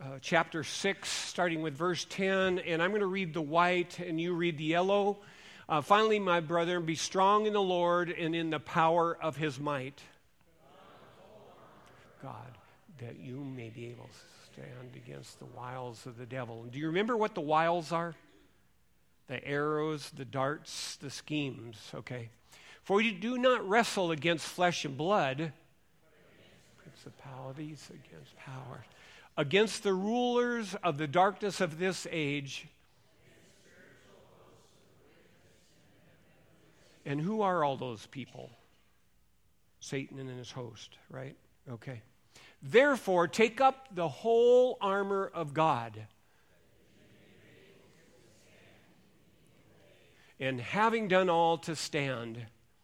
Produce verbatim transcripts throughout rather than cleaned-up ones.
uh, chapter six, starting with verse ten, and I'm going to read the white and you read the yellow. Uh, Finally, my brethren, be strong in the Lord and in the power of his might. God, that you may be able to stand against the wiles of the devil. Do you remember what the wiles are? The arrows, the darts, the schemes, okay? For we do not wrestle against flesh and blood, principalities, against powers, against the rulers of the darkness of this age. And who are all those people? Satan and his host, right? Okay. Therefore, take up the whole armor of God. And having done all to stand,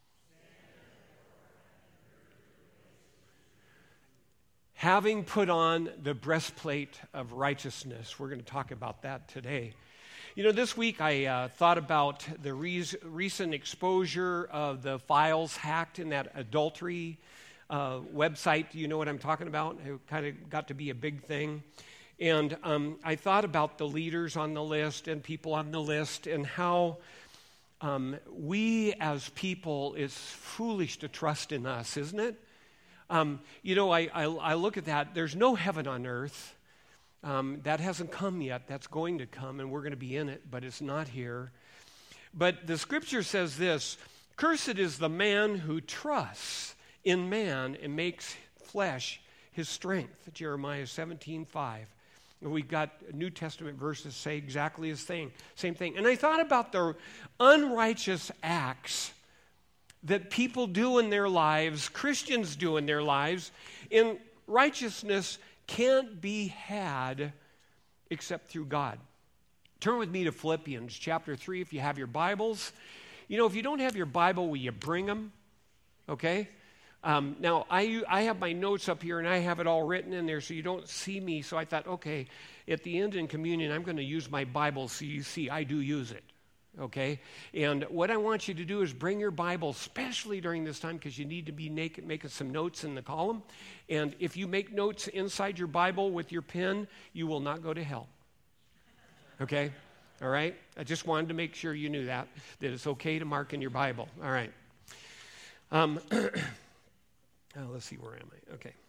having put on the breastplate of righteousness. We're going to talk about that today. You know, this week I uh, thought about the re- recent exposure of the files hacked in that adultery uh, website. Do you know what I'm talking about? It kind of got to be a big thing. And um, I thought about the leaders on the list and people on the list and how um, we as people, it's foolish to trust in us, isn't it? Um, you know, I, I, I look at that. There's no heaven on earth. Um, that hasn't come yet. That's going to come, and we're going to be in it, but it's not here. But the scripture says this: cursed is the man who trusts in man and makes flesh his strength. Jeremiah seventeen five. We've got New Testament verses say exactly the same, same thing. And I thought about the unrighteous acts that people do in their lives, Christians do in their lives, in righteousness can't be had except through God. Turn with me to Philippians chapter three if you have your Bibles. You know, if you don't have your Bible, will you bring them? Okay? Um, now, I, I have my notes up here, and I have it all written in there so you don't see me. So I thought, okay, at the end in communion, I'm going to use my Bible so you see I do use it. Okay? And what I want you to do is bring your Bible, especially during this time, because you need to be naked, making some notes in the column. And if you make notes inside your Bible with your pen, you will not go to hell. Okay? All right? I just wanted to make sure you knew that, that it's okay to mark in your Bible. All right. Um, oh, let's see, where am I? Okay.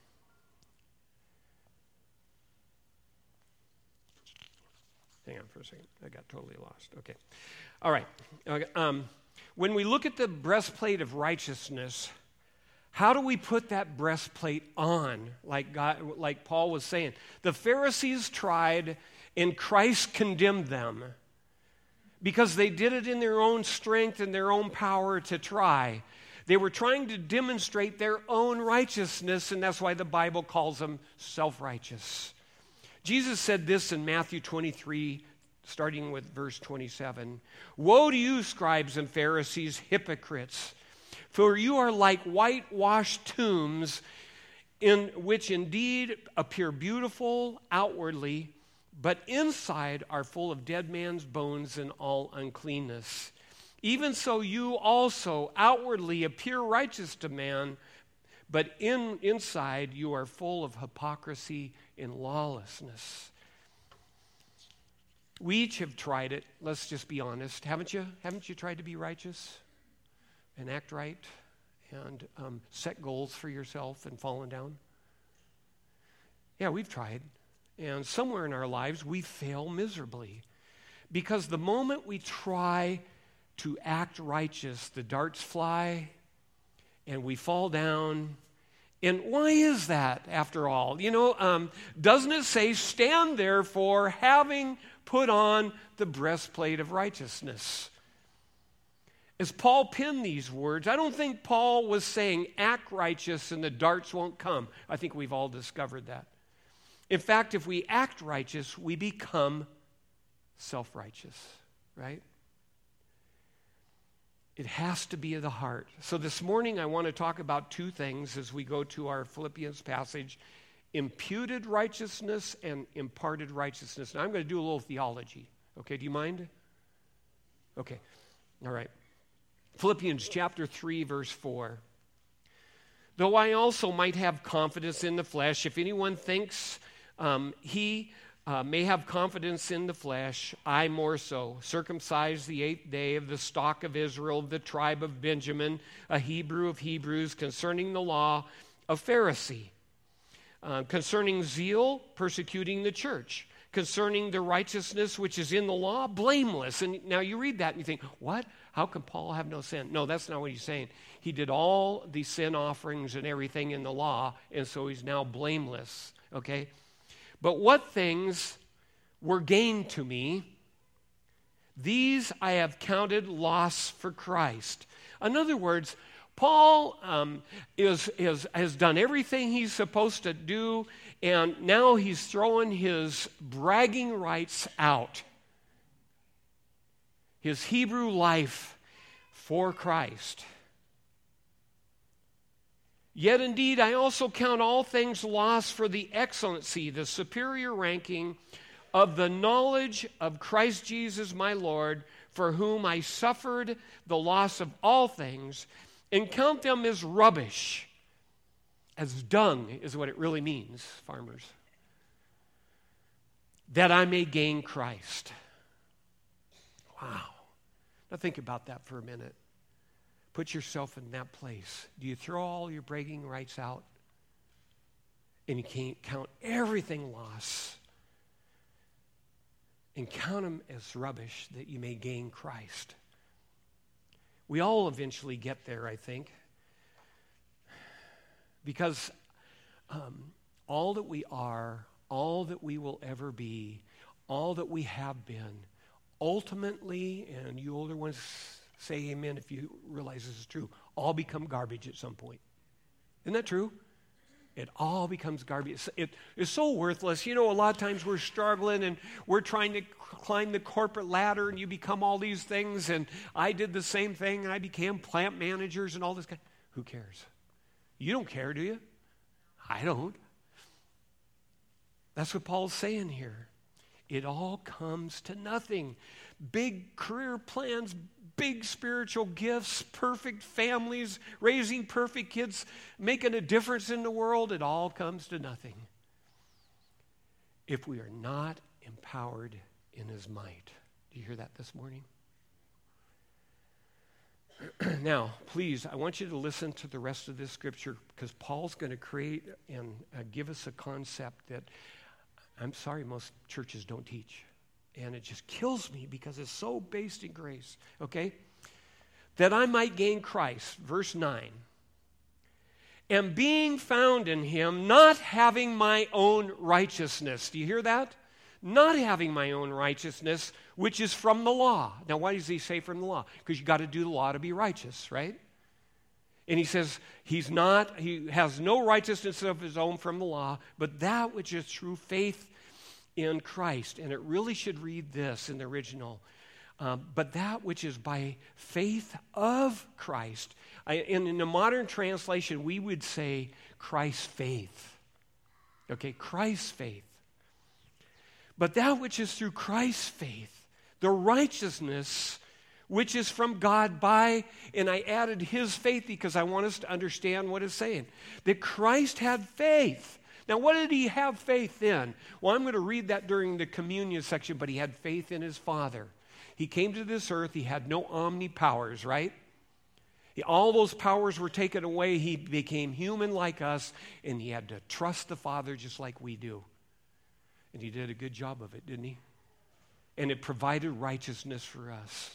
Hang on for a second. I got totally lost. Okay. All right. Okay. Um, when we look at the breastplate of righteousness, how do we put that breastplate on? Like God, like Paul was saying, the Pharisees tried, and Christ condemned them because they did it in their own strength and their own power to try. They were trying to demonstrate their own righteousness, and that's why the Bible calls them self-righteous. Jesus said this in Matthew twenty-three, starting with verse twenty-seven. Woe to you, scribes and Pharisees, hypocrites! For you are like whitewashed tombs, in which indeed appear beautiful outwardly, but inside are full of dead man's bones and all uncleanness. Even so you also outwardly appear righteous to man, but in inside you are full of hypocrisy and lawlessness. We each have tried it. Let's just be honest. Haven't you? Haven't you tried to be righteous and act right and um, set goals for yourself and fallen down? Yeah, we've tried. And somewhere in our lives, we fail miserably. Because the moment we try to act righteous, the darts fly and we fall down. And why is that, after all? You know, um, doesn't it say, stand therefore, having put on the breastplate of righteousness? As Paul penned these words, I don't think Paul was saying, act righteous and the darts won't come. I think we've all discovered that. In fact, if we act righteous, we become self-righteous, right? It has to be of the heart. So this morning I want to talk about two things as we go to our Philippians passage: imputed righteousness and imparted righteousness. Now I'm going to do a little theology. Okay, do you mind? Okay, all right. Philippians chapter three, verse four. Though I also might have confidence in the flesh, if anyone thinks Um, he uh, may have confidence in the flesh, I more so. Circumcised the eighth day, of the stock of Israel, the tribe of Benjamin, a Hebrew of Hebrews, concerning the law, a Pharisee. Uh, concerning zeal, persecuting the church. Concerning the righteousness which is in the law, blameless. And now you read that and you think, what? How can Paul have no sin? No, that's not what he's saying. He did all the sin offerings and everything in the law, and so he's now blameless. Okay? But what things were gained to me, these I have counted loss for Christ. In other words, Paul um, is, is, has done everything he's supposed to do, and now he's throwing his bragging rights out. His Hebrew life for Christ. Yet indeed, I also count all things lost for the excellency, the superior ranking of the knowledge of Christ Jesus my Lord, for whom I suffered the loss of all things, and count them as rubbish, as dung is what it really means, farmers, that I may gain Christ. Wow. Now think about that for a minute. Put yourself in that place. Do you throw all your bragging rights out and you can't count everything loss and count them as rubbish that you may gain Christ? We all eventually get there, I think, because um, all that we are, all that we will ever be, all that we have been, ultimately, and you older ones say amen if you realize this is true, all become garbage at some point. Isn't that true? It all becomes garbage. It, it's so worthless. You know, a lot of times we're struggling and we're trying to climb the corporate ladder and you become all these things. And I did the same thing and I became plant managers and all this kind. Who cares? You don't care, do you? I don't. That's what Paul's saying here. It all comes to nothing. Big career plans, big spiritual gifts, perfect families, raising perfect kids, making a difference in the world, it all comes to nothing if we are not empowered in his might. Do you hear that this morning? Now, please, I want you to listen to the rest of this scripture because Paul's going to create and uh, give us a concept that I'm sorry most churches don't teach. And it just kills me because it's so based in grace. Okay? That I might gain Christ. Verse nine. And being found in him, not having my own righteousness. Do you hear that? Not having my own righteousness, which is from the law. Now, why does he say from the law? Because you got to do the law to be righteous, right? And he says he's not, he has no righteousness of his own from the law, but that which is through faith in Christ. And it really should read this in the original. Um, but that which is by faith of Christ. I, in, in the modern translation, we would say Christ's faith. Okay, Christ's faith. But that which is through Christ's faith, the righteousness which is from God by, and I added his faith because I want us to understand what it's saying. That Christ had faith. Now, what did he have faith in? Well, I'm going to read that during the communion section, but he had faith in his Father. He came to this earth, he had no omnipowers, right? He, all those powers were taken away, he became human like us, and he had to trust the Father just like we do. And he did a good job of it, didn't he? And it provided righteousness for us.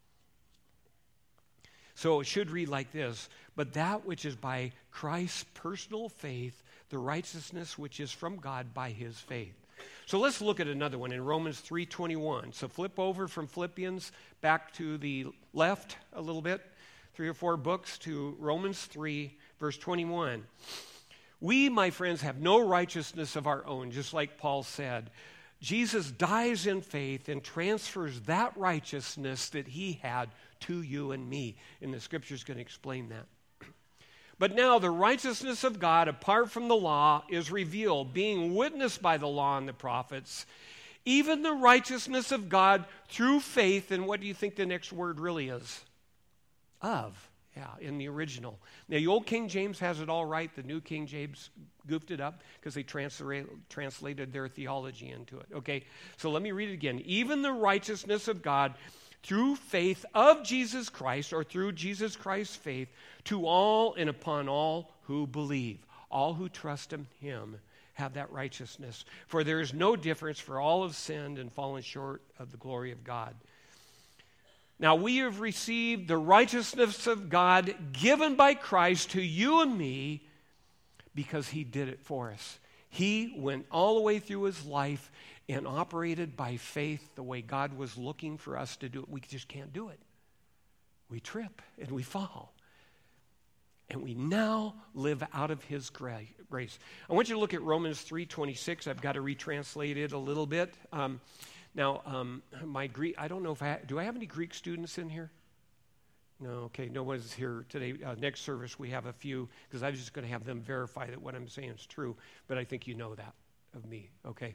So it should read like this, but that which is by Christ's personal faith, the righteousness which is from God by his faith. So let's look at another one in Romans three twenty-one. So flip over from Philippians back to the left a little bit, three or four books to Romans three, verse twenty-one. We, my friends, have no righteousness of our own, just like Paul said. Jesus dies in faith and transfers that righteousness that he had to you and me. And the scripture is going to explain that. But now the righteousness of God apart from the law is revealed, being witnessed by the law and the prophets, even the righteousness of God through faith. And what do you think the next word really is? Of. Yeah, in the original. Now, the old King James has it all right. The new King James goofed it up because they transla- translated their theology into it. Okay, so let me read it again. Even the righteousness of God through faith of Jesus Christ, or through Jesus Christ's faith, to all and upon all who believe. All who trust in him have that righteousness. For there is no difference, for all have sinned and fallen short of the glory of God. Now we have received the righteousness of God given by Christ to you and me because he did it for us. He went all the way through his life and operated by faith the way God was looking for us to do it. We just can't do it. We trip and we fall. And we now live out of his grace. I want you to look at Romans three twenty-six. I've got to retranslate it a little bit. Um, Now, um, my Greek, I don't know if I, do I have any Greek students in here? No, okay, no one's here today. Uh, next service we have a few, because I was just going to have them verify that what I'm saying is true, but I think you know that of me, okay?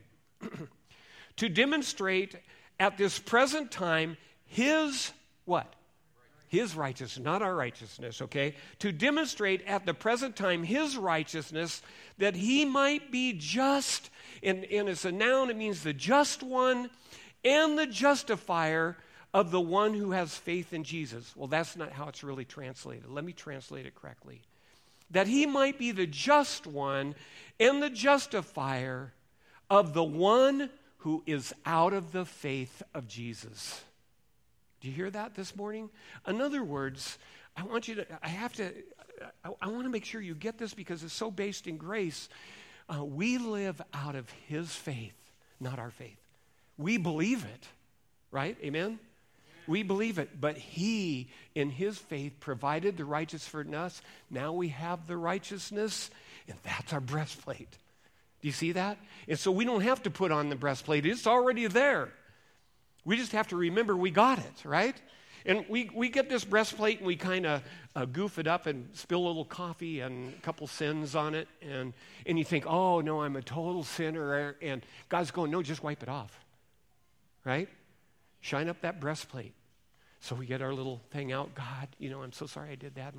To demonstrate at this present time his, what? His righteousness, not our righteousness, okay? To demonstrate at the present time his righteousness, that he might be just, and, and it's a noun, it means the just one, and the justifier of the one who has faith in Jesus. Well, that's not how it's really translated. Let me translate it correctly. That he might be the just one and the justifier of the one who is out of the faith of Jesus. Do you hear that this morning? In other words, I want you to, I have to, I, I want to make sure you get this because it's so based in grace. Uh, we live out of his faith, not our faith. We believe it, right? Amen? We believe it, but he, in his faith, provided the righteousness for us. Now we have the righteousness, and that's our breastplate. Do you see that? And so we don't have to put on the breastplate. It's already there. We just have to remember we got it, right? And we, we get this breastplate and we kind of uh, goof it up and spill a little coffee and a couple sins on it. And, and you think, oh, no, I'm a total sinner. And God's going, no, just wipe it off, right? Shine up that breastplate. So we get our little thing out. God, you know, I'm so sorry I did that.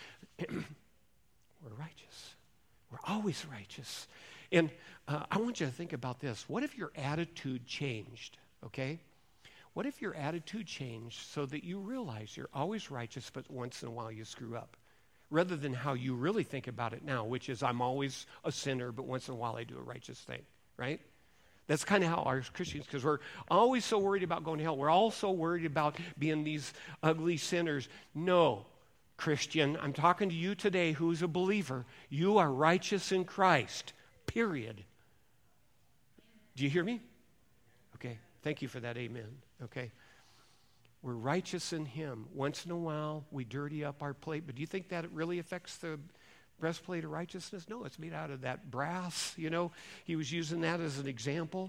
We're righteous. We're always righteous. And uh, I want you to think about this. What if your attitude changed, okay? What if your attitude changed so that you realize you're always righteous, but once in a while you screw up? Rather than how you really think about it now, which is I'm always a sinner, but once in a while I do a righteous thing, right? That's kind of how our Christians, because we're always so worried about going to hell. We're all so worried about being these ugly sinners. No, Christian, I'm talking to you today who's a believer. You are righteous in Christ, period. Do you hear me? Okay, thank you for that amen. Okay, we're righteous in him. Once in a while, we dirty up our plate, but do you think that it really affects the breastplate of righteousness? No, it's made out of that brass, you know. He was using that as an example.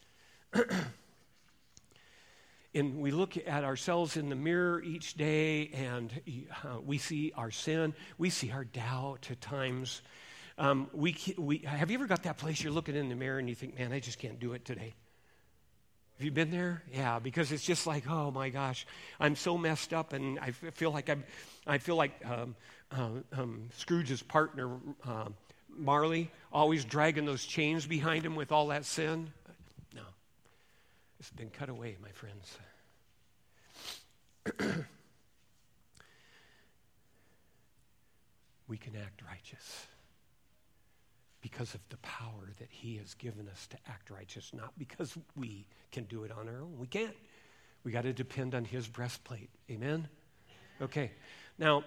And we look at ourselves in the mirror each day, and uh, we see our sin. We see our doubt at times. Um, we, we have you ever got that place you're looking in the mirror and you think, man, I just can't do it today? Have you been there? Yeah, because it's just like, oh my gosh, I'm so messed up, and I feel like I'm, I feel like um, uh, um, Scrooge's partner, uh, Marley, always dragging those chains behind him with all that sin. No, it's been cut away, my friends. We can act righteous because of the power that he has given us to act righteous, not because we can do it on our own. We can't. We got to depend on his breastplate. Amen? Okay. Now,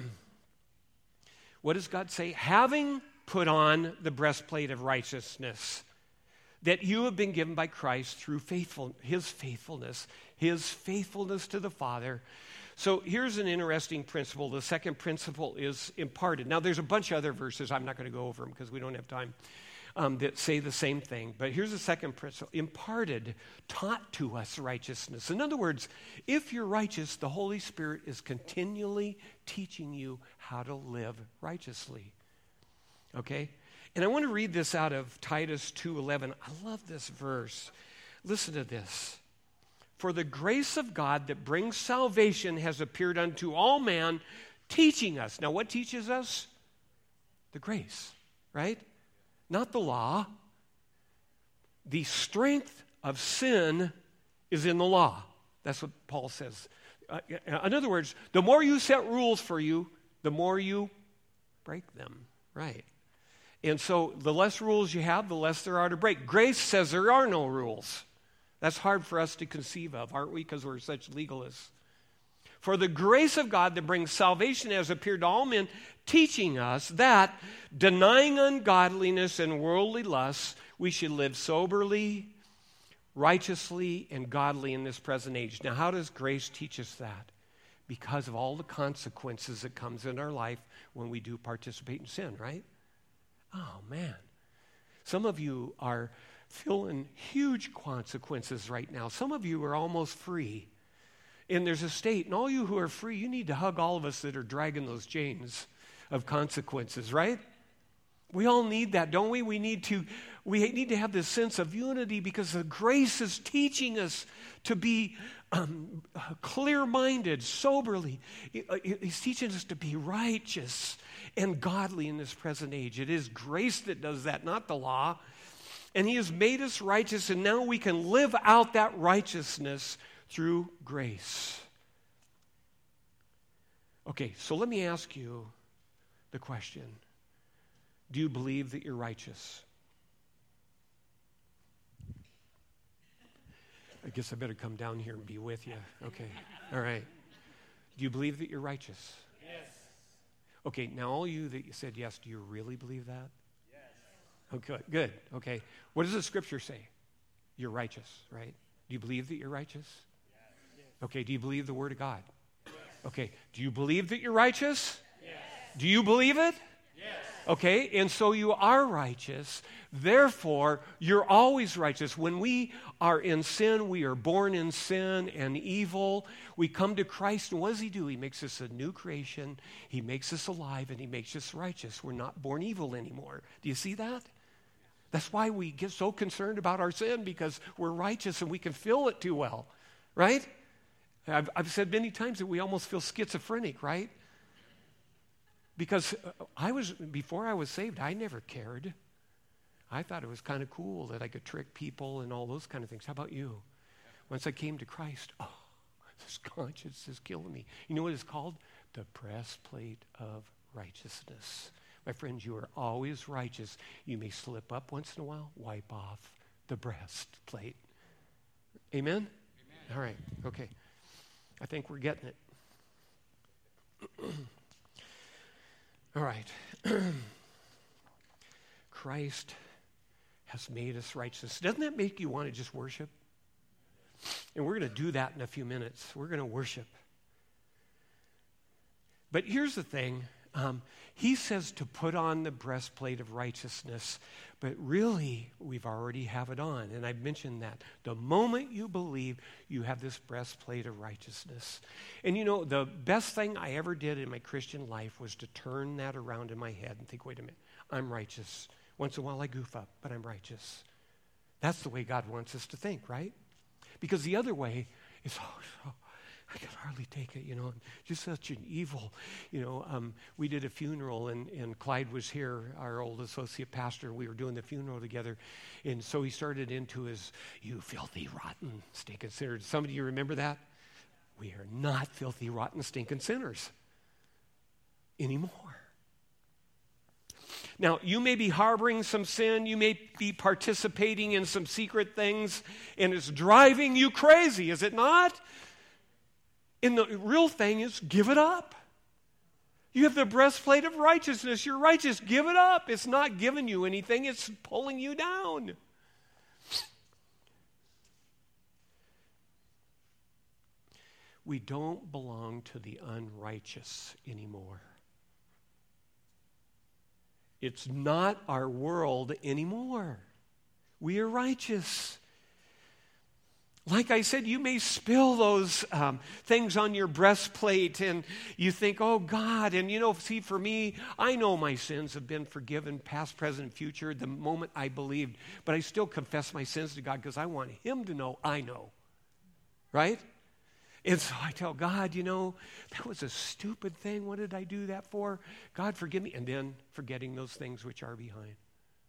what does God say? Having put on the breastplate of righteousness that you have been given by Christ through faithful, his faithfulness, his faithfulness to the Father. So here's an interesting principle. The second principle is imparted. Now, there's a bunch of other verses. I'm not going to go over them because we don't have time um, that say the same thing. But here's the second principle. Imparted, taught to us righteousness. In other words, if you're righteous, the Holy Spirit is continually teaching you how to live righteously. Okay? And I want to read this out of Titus two eleven. I love this verse. Listen to this. For the grace of God that brings salvation has appeared unto all men, teaching us. Now, what teaches us? The grace, right? Not the law. The strength of sin is in the law. That's what Paul says. Uh, in other words, the more you set rules for you, the more you break them, right? And so the less rules you have, the less there are to break. Grace says there are no rules. That's hard for us to conceive of, aren't we? Because we're such legalists. For the grace of God that brings salvation has appeared to all men, teaching us that, denying ungodliness and worldly lusts, we should live soberly, righteously, and godly in this present age. Now, how does grace teach us that? Because of all the consequences that comes in our life when we do participate in sin, right? Oh, man. Some of you are feeling huge consequences right now. Some of you are almost free. And there's a state, and all you who are free, you need to hug all of us that are dragging those chains of consequences, right? We all need that, don't we? We need to we need to have this sense of unity because the grace is teaching us to be um, clear-minded, soberly. He's teaching us to be righteous and godly in this present age. It is grace that does that, not the law. And he has made us righteous, and now we can live out that righteousness through grace. Okay, so let me ask you the question. Do you believe that you're righteous? I guess I better come down here and be with you. Okay, all right. Do you believe that you're righteous? Yes. Okay, now all you that you said yes, do you really believe that? Yes. Okay, good. Okay. What does the scripture say? You're righteous, right? Do you believe that you're righteous? Yes. Okay, do you believe the word of God? Yes. Okay, do you believe that you're righteous? Yes. Do you believe it? Yes. Okay, and so you are righteous. Therefore, you're always righteous. When we are in sin, we are born in sin and evil. We come to Christ, and what does he do? He makes us a new creation. He makes us alive, and he makes us righteous. We're not born evil anymore. Do you see that? That's why we get so concerned about our sin, because we're righteous and we can feel it too well, right? I've, I've said many times that we almost feel schizophrenic, right? Because I was, before I was saved, I never cared. I thought it was kind of cool that I could trick people and all those kind of things. How about you? Once I came to Christ, oh, this conscience is killing me. You know what it's called? The breastplate of righteousness. My friends, you are always righteous. You may slip up once in a while, wipe off the breastplate. Amen? Amen. All right, okay. I think we're getting it. All right. Christ has made us righteous. Doesn't that make you want to just worship? And we're going to do that in a few minutes. We're going to worship. But here's the thing. Um, he says to put on the breastplate of righteousness, but really we've already have it on. And I've mentioned that. The moment you believe, you have this breastplate of righteousness. And you know, the best thing I ever did in my Christian life was to turn that around in my head and think, wait a minute, I'm righteous. Once in a while I goof up, but I'm righteous. That's the way God wants us to think, right? Because the other way is, oh, oh I can hardly take it, you know, just such an evil, you know. Um, we did a funeral, and, and Clyde was here, our old associate pastor. We were doing the funeral together, and so he started into his, you filthy, rotten, stinking sinners. Some of you remember that? We are not filthy, rotten, stinking sinners anymore. Now, you may be harboring some sin. You may be participating in some secret things, and it's driving you crazy, is it not? And the real thing is, give it up. You have the breastplate of righteousness. You're righteous. Give it up. It's not giving you anything. It's pulling you down. We don't belong to the unrighteous anymore. It's not our world anymore. We are righteous. Like I said, you may spill those um, things on your breastplate and you think, oh God, and you know, see, for me, I know my sins have been forgiven, past, present, future, the moment I believed, but I still confess my sins to God because I want him to know I know, right? And so I tell God, you know, that was a stupid thing. What did I do that for? God, forgive me. And then forgetting those things which are behind.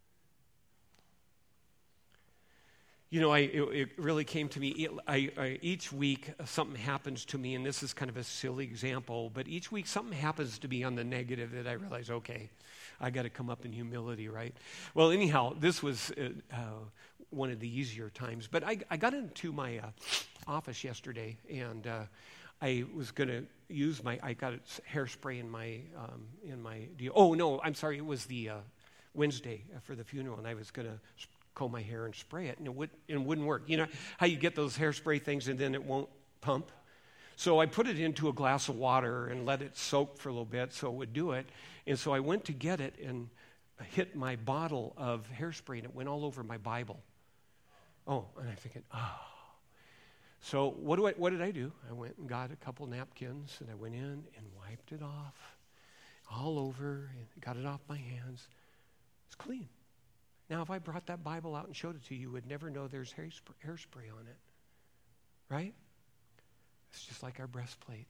You know, I, it, it really came to me, it, I, I, each week uh, something happens to me, and this is kind of a silly example, but each week something happens to me on the negative that I realize, okay, I got to come up in humility, right? Well, anyhow, this was uh, uh, one of the easier times, but I, I got into my uh, office yesterday, and uh, I was going to use my, I got hairspray in my, um, in my deal. Oh, no, I'm sorry, it was the uh, Wednesday for the funeral, and I was going to comb my hair and spray it, and it, would, it wouldn't work. You know how you get those hairspray things and then it won't pump? So I put it into a glass of water and let it soak for a little bit so it would do it. And so I went to get it and hit my bottle of hairspray, and it went all over my Bible. Oh, and I'm thinking, oh. So what, do I, what did I do? I went and got a couple napkins, and I went in and wiped it off all over and got it off my hands. It's clean. Now, if I brought that Bible out and showed it to you, you would never know there's hairspray, hairspray on it. Right? It's just like our breastplate.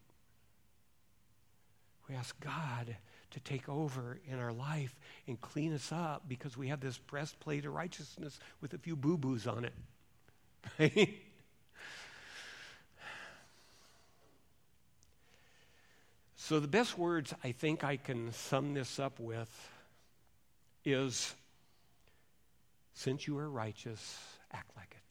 We ask God to take over in our life and clean us up because we have this breastplate of righteousness with a few boo-boos on it. Right? So the best words I think I can sum this up with is, since you are righteous, act like it.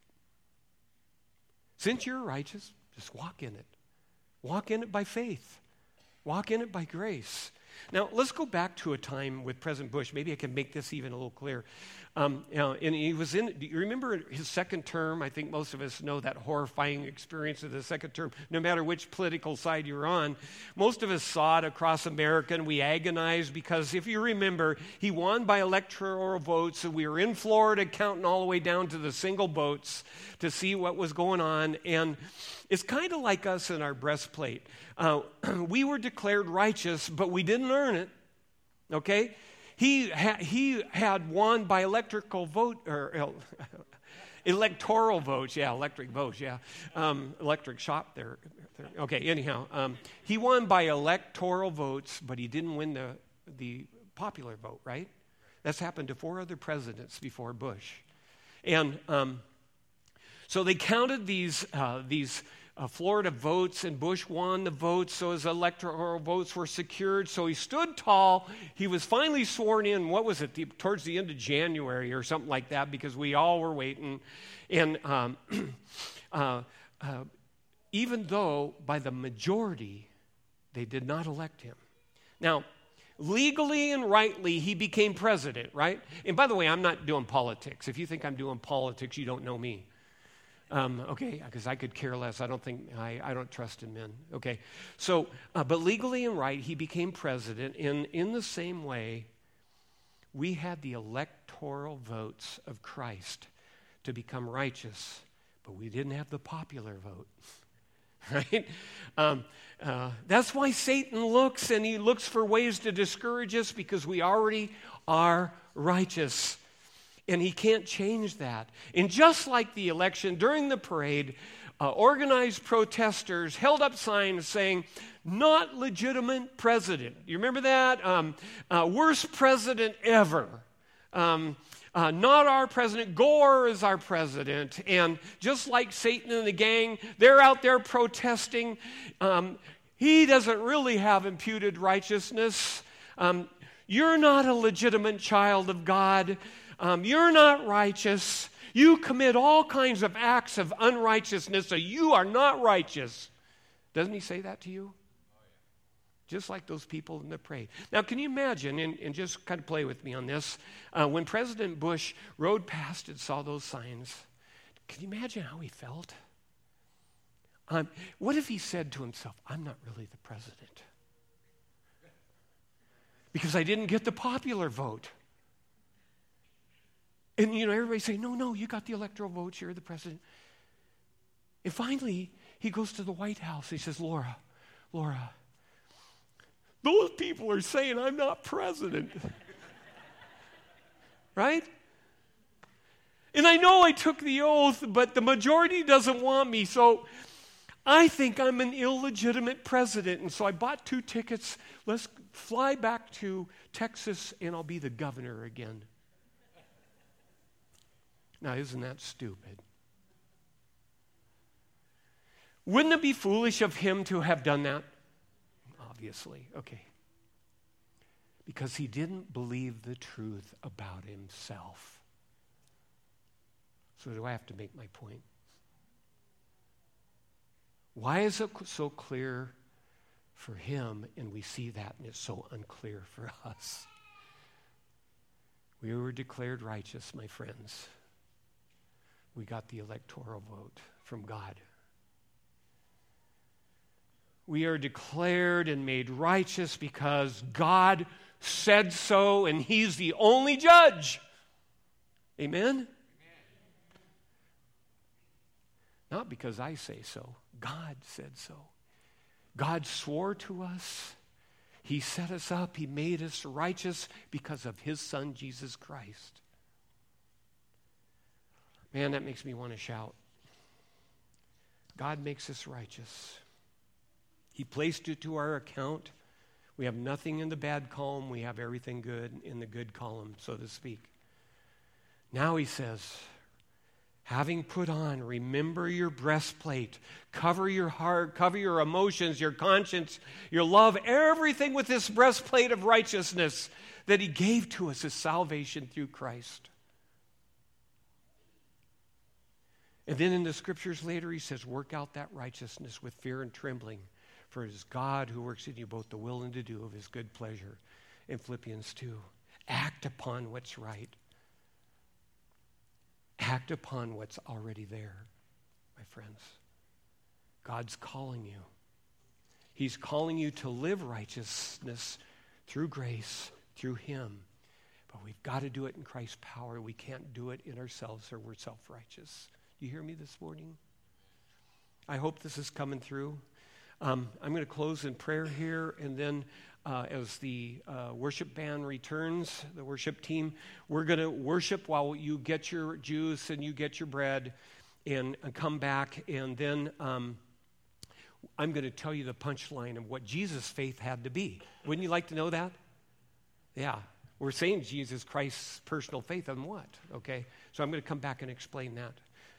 Since you're righteous, just walk in it. Walk in it by faith. Walk in it by grace. Now, let's go back to a time with President Bush. Maybe I can make this even a little clearer. Um, you know, and he was in, do you remember his second term? I think most of us know that horrifying experience of the second term, no matter which political side you're on. Most of us saw it across America, and we agonized because if you remember, he won by electoral votes, and we were in Florida counting all the way down to the single votes to see what was going on. And it's kind of like us in our breastplate. Uh, we were declared righteous, but we didn't earn it, okay? He, ha- he had won by electrical vote, or uh, electoral votes, yeah, electric votes, yeah. Um, electric shop there. Okay, anyhow, um, he won by electoral votes, but he didn't win the, the popular vote, right? That's happened to four other presidents before Bush. And um, so they counted these, uh, these Uh, Florida votes, and Bush won the votes, so his electoral votes were secured. So he stood tall. He was finally sworn in, what was it, the, towards the end of January or something like that, because we all were waiting. And um, uh, uh, even though by the majority, they did not elect him. Now, legally and rightly, he became president, right? And by the way, I'm not doing politics. If you think I'm doing politics, you don't know me. Um, okay, because I could care less. I don't think, I, I don't trust in men. Okay, so, uh, but legally and right, he became president. In, in the same way, we had the electoral votes of Christ to become righteous, but we didn't have the popular vote. Right? Um, uh, that's why Satan looks, and he looks for ways to discourage us because we already are righteous. And he can't change that. And just like the election, during the parade, uh, organized protesters held up signs saying, "Not legitimate president." You remember that? Um, uh, worst president ever. Um, uh, not our president. Gore is our president. And just like Satan and the gang, they're out there protesting. Um, he doesn't really have imputed righteousness. Um, you're not a legitimate child of God. Um, you're not righteous. You commit all kinds of acts of unrighteousness, so you are not righteous. Doesn't he say that to you? Just like those people in the parade. Now, can you imagine, and, and just kind of play with me on this, uh, when President Bush rode past and saw those signs, can you imagine how he felt? Um, what if he said to himself, "I'm not really the president because I didn't get the popular vote"? And, you know, everybody say, no, no, you got the electoral votes, you're the president. And finally, he goes to the White House. He says, Laura, Laura, those people are saying I'm not president. Right? And I know I took the oath, but the majority doesn't want me, so I think I'm an illegitimate president, and so I bought two tickets. Let's fly back to Texas, and I'll be the governor again. Now, isn't that stupid? Wouldn't it be foolish of him to have done that? Obviously. Okay. Because he didn't believe the truth about himself. So do I have to make my point? Why is it so clear for him, and we see that, and it's so unclear for us? We were declared righteous, my friends. We got the electoral vote from God. We are declared and made righteous because God said so, and he's the only judge. Amen? Amen? Not because I say so. God said so. God swore to us. He set us up. He made us righteous because of his Son, Jesus Christ. Man, that makes me want to shout. God makes us righteous. He placed it to our account. We have nothing in the bad column. We have everything good in the good column, so to speak. Now he says, having put on, remember your breastplate. Cover your heart, cover your emotions, your conscience, your love, everything with this breastplate of righteousness that he gave to us as salvation through Christ. And then in the scriptures later, he says, work out that righteousness with fear and trembling. For it is God who works in you both the will and to do of his good pleasure. In Philippians two, act upon what's right. Act upon what's already there, my friends. God's calling you. He's calling you to live righteousness through grace, through him. But we've got to do it in Christ's power. We can't do it in ourselves or we're self-righteous. Do you hear me this morning? I hope this is coming through. Um, I'm going to close in prayer here, and then uh, as the uh, worship band returns, the worship team, we're going to worship while you get your juice and you get your bread and, and come back, and then um, I'm going to tell you the punchline of what Jesus' faith had to be. Wouldn't you like to know that? Yeah. We're saying Jesus Christ's personal faith on what? Okay? So I'm going to come back and explain that.